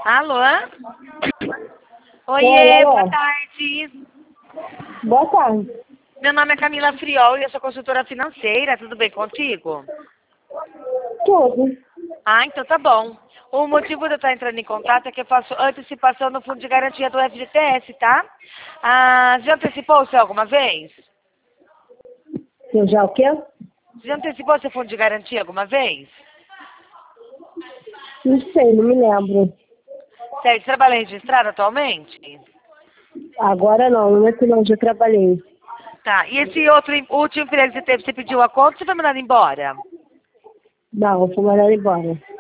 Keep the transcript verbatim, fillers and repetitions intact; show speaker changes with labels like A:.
A: Alô? Oiê, boa tarde.
B: Boa tarde.
A: Meu nome é Camila Friol e eu sou consultora financeira. Tudo bem contigo?
B: Tudo.
A: Ah, então tá bom. O motivo de eu estar entrando em contato é que eu faço antecipação no fundo de garantia do F G T S, tá? Ah, já antecipou o seu alguma vez?
B: Eu já o quê?
A: Já antecipou seu fundo de garantia alguma vez?
B: Não sei, não me lembro.
A: Certo, trabalha registrado atualmente?
B: Agora não, não é que não, já trabalhei.
A: Tá, e esse outro em- último emprego que você teve, você pediu a conta ou você foi mandado embora?
B: Não, eu fui mandada embora.